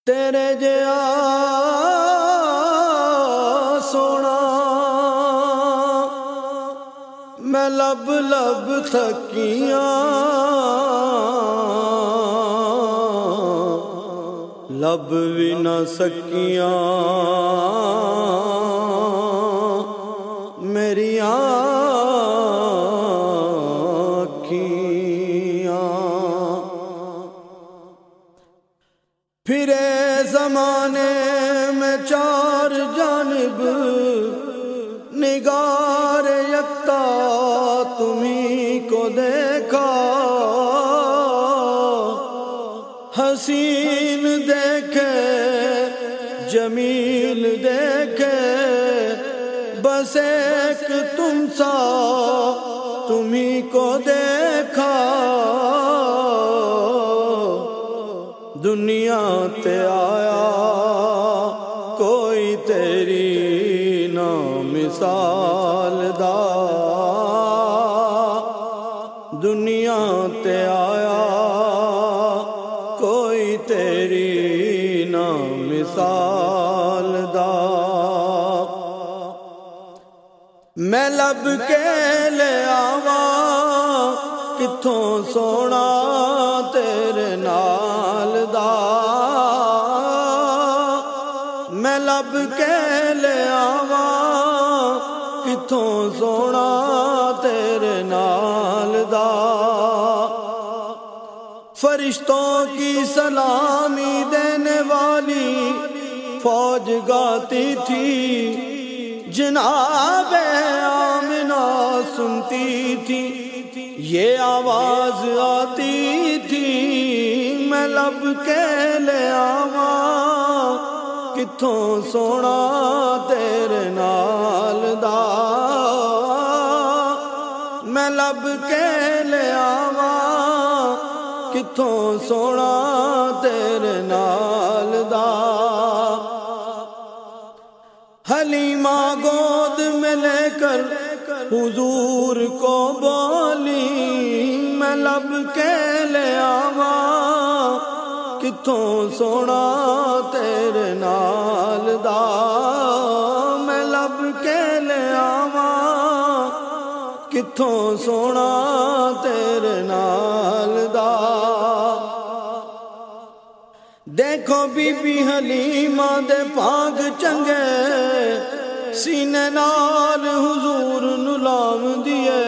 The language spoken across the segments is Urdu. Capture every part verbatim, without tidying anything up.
تیرے جیا سونا میں لب لب تھکیاں، لب بھی نہ سکیاں میری آنکھیاں۔ پھرے زمانے میں چار جانب نگار یکتا تمہیں کو دیکھا، حسین دیکھے جمیل دیکھے بس ایک تم سا تمہیں کو دیکھا۔ دنیا تے آیا کوئی تیری نہ مثال دا، دنیا تے آیا کوئی تیری نہ مثال دا۔ میں لب کے لے آواں کتھوں سونا تیرے نال دا، میں لب کے لے آواں کتھوں سونا تیرے نال دا۔ فرشتوں کی سلامی دینے والی فوج گاتی تھی، جناب آمنہ سنتی تھی، یہ آواز آتی تھی میں لب کے لے آواں کتھوں سونا تیرے نال دا، میں لب کے لے آواں کتھوں سونا تیرے نال دا۔ حلیمہ گود میں لے کر حضور کو بولی میں لب کے لے آواں کتھوں سونا تیرے نال دا، میں لب کے لے آواں کتھوں سونا تیرے نال دا۔ دیکھو بی بی حلیمہ دے پاگ چنگے سینے نال حضور نو لام دیے،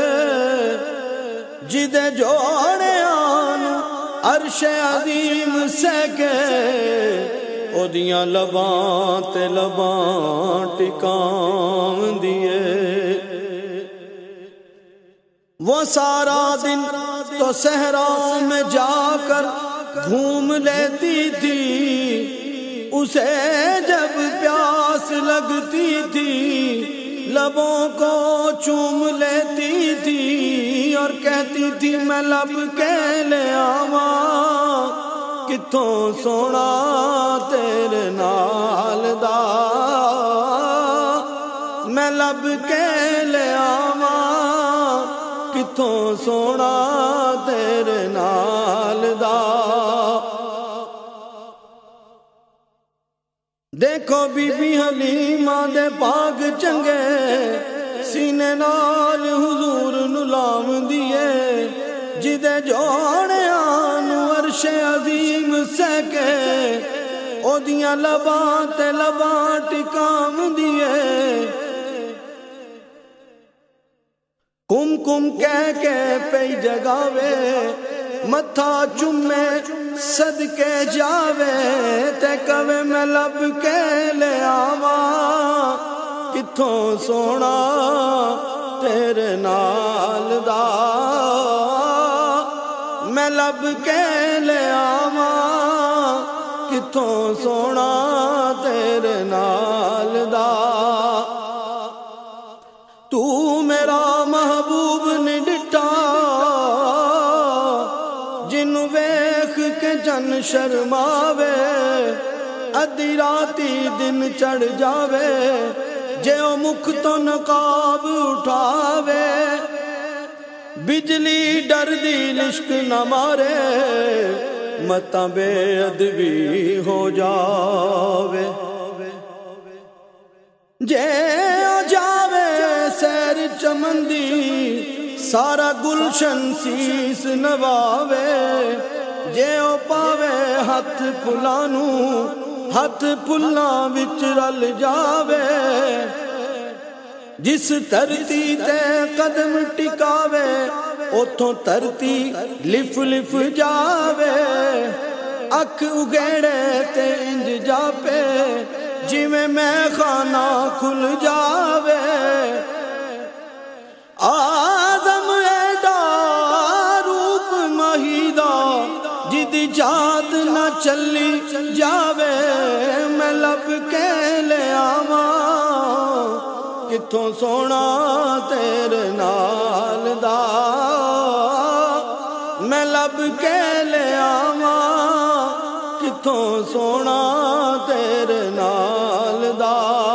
جدے جوڑے آن عرش عظیم سہکے اودیاں لباں تے لباں ٹکام دیے۔ وہ سارا دن تو صحراؤں میں جا کر گھوم لیتی تھی، اسے جب پیاس لگتی تھی لبوں کو چوم لیتی تھی اور کہتی تھی میں لب کے لے آواں کتھوں سونا تیرے نال دا، میں لب کے لے آواں کتھوں سونا تیرے نال دا۔ دیکھو بی بی حلیمہ دے پاگ چنگے سینے نال حضور نو لام دیے، جدے جوڑے آن عرش عظیم سہکے اودیاں لباں تے لباں ٹکام دیے۔ کم کم کہہ کے پئی جگاوے متھا چومے صدقے جاوے تے کہوے میں لب کے لے آواں کتھوں سونا تیرے نال دا، میں لب کے لے آواں کتھوں سونا تیرے نال دا۔ تو میرا محبوب نہیں ڈٹھا جنوں ویکھ کے جن شرماوے، ادھی راتی دن چڑھ جاوے جے او مکھ تو نقاب اٹھاوے، بجلی ڈر دی لشک نہ مارے متا بے ادبی ہو جاوے جے آ جاوے سیر چمن دی سارا گلشن سیس نواوے جے او پاوے ہاتھ پلانو ہاتھ پلاں وچ رل جاوے جس دھرتی تے قدم ٹکاوے اتھوں دھرتی لف لف جاوے اکھ اگیڑے تے انج جاپے جویں میں خانہ کھل جاوے آدم ایڈا روپ مہیدا جدی جات نہ چلی جاوے میں لب کے لے آواں کتھوں سونا تیرے نال دا میں لب کے لے آواں کتھوں سونا تیرے نال دا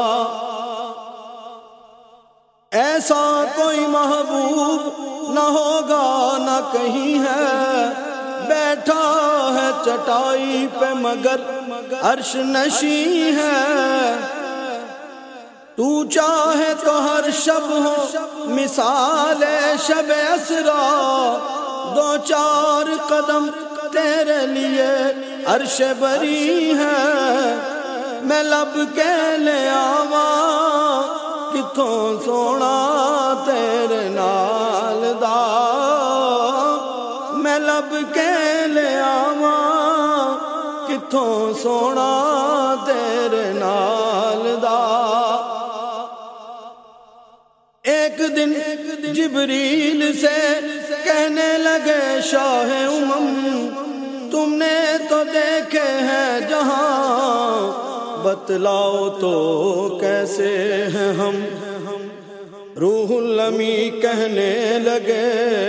ایسا کوئی محبوب نہ ہوگا نہ کہیں ہے بیٹھا ہے چٹائی پہ مگر عرش نشیں ہے تو چاہے تو ہر شب ہو مثال شب اسرا دو چار قدم تیرے لیے عرش بری ہے میں لب کے لے آواں کتھوں سونا تیرے نال دا میں لب کے لے آواں کتھوں سونا تیرے نال دا ایک دن جبریل سے کہنے لگے شاہ امم تم نے تو دیکھے ہیں جہاں بتلاؤ تو کیسے ہیں ہم روح الامی کہنے لگے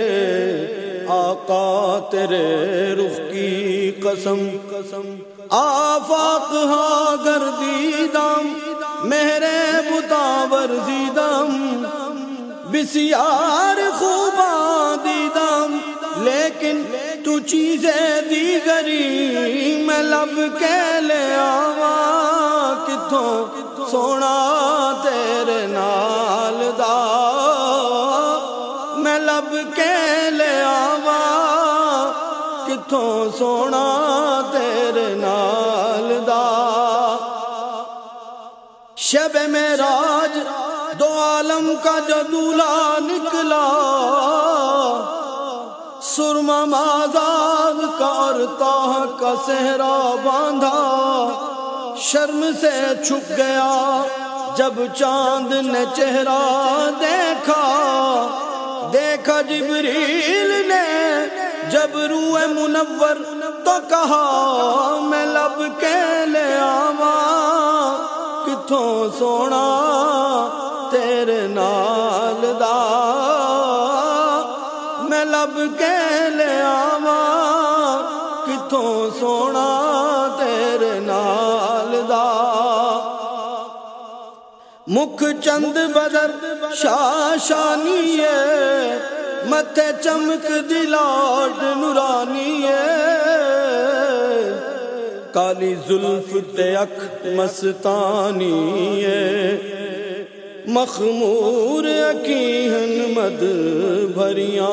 آقا تیرے رخ کی قسم آفاق ہاں گردیدم مہرے بتاور زیدم بسیار خوباں دیدم لیکن تو چیزیں دیگری میں لب کے لے آواں کتھوں سونا تیرے نال دا میں لب کے لے آواں کتھوں سونا تیرے نال دا شب معراج دو عالم کا جو دولہا نکلا سرما مازاد کا اور تاہ کا صحرا باندھا شرم سے چھپ گیا جب چاند نے چہرہ دیکھا دیکھا جبریل نے جب روح منور تو کہا میں لب کے لے آواں کتھوں سونا تیرے نال دا میں لب کے لے آواں کتھوں سونا تیرے نال دا مکھ چند بدر شاشانی ہے متھے چمک دلاٹ نورانی ہے کالی زلف تے اکھ مستانی ہے مخمور اکھیں مد بھریاں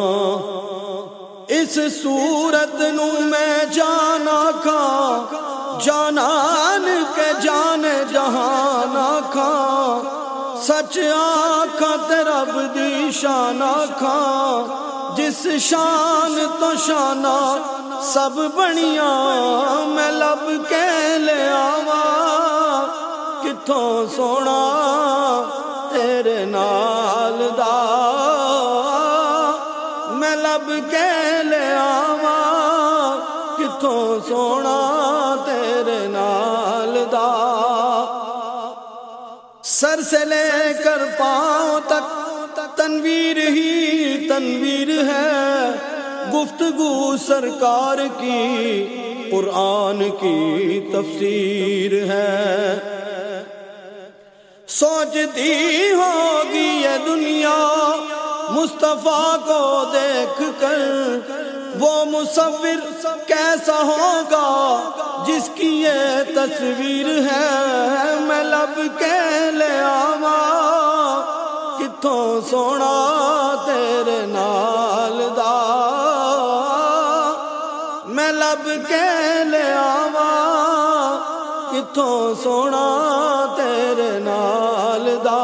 اس صورت نو میں جانا کھاں جانان کے جان جہان آکھاں سچ آکھاں تے رب دی شان آکھاں جس شان تو شانہ سب بنیاں میں لب کے لے آواں کتھوں سونا تیرے نال دا میں لب کے لے آواں کتھوں سونا تیرے نال دا سر سے لے کر پاؤں تک تنویر ہی تنویر ہے گفتگو سرکار کی قرآن کی تفسیر ہے سوچتی ہوگی یہ دنیا مصطفیٰ کو دیکھ کر وہ مصور کیسا ہوگا جس کی یہ تصویر ہے، میں لب کے لے آواں کتھوں سونا تیرے نال دا، میں لب کے لے آواں کتھوں سونا تیرے نال دا،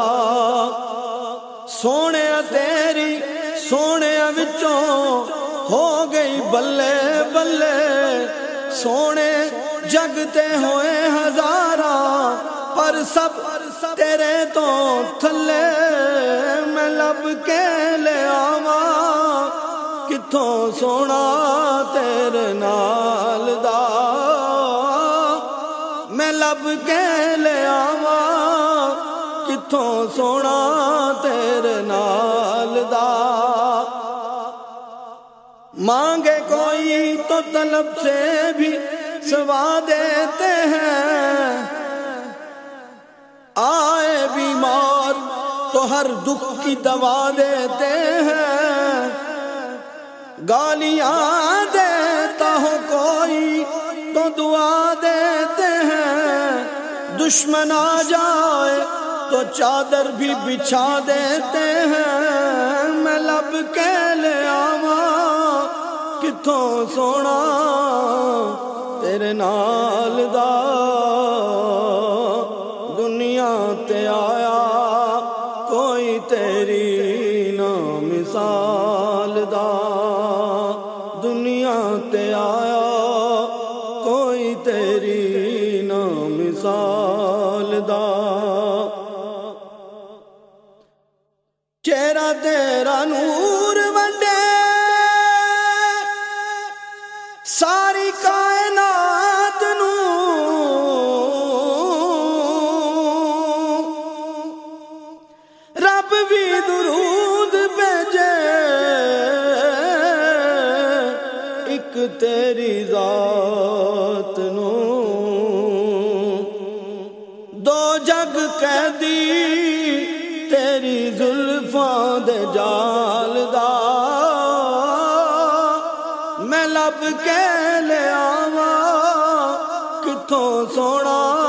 سونے تیری سونے وچوں ہو گئی بلے بلے، سونے جگتے ہوئے ہزاراں پر سب تیرے تو تھلے، میں لب کے لے آواں کتھوں سونا تیرے نال دا، میں لب کے لے آواں کتھوں سونا تیرے نال دا، مانگے کوئی تو طلب سے بھی سوا دیتے ہیں، آئے بیمار تو ہر دکھ کی دوا دیتے ہیں، گالیاں دیتا ہو کوئی تو دعا دیتے ہیں، دشمن آ جائے تو چادر بھی بچھا دیتے ہیں، میں لب کے لے آواں کتھوں سونا تیرے نال دا، دنیا تے آیا کوئی تیری نا مثال دا، دنیا تے آیا کوئی تیری نا مثال دا، چہرہ تیرا نور ونڈے ساری کائنات نو، رب بھی درود بھیجے ایک تیری ذات نو، دو جگ قیدی تیری زلفاں دے جال دا، میں لب کے لے آواں کتھوں سونا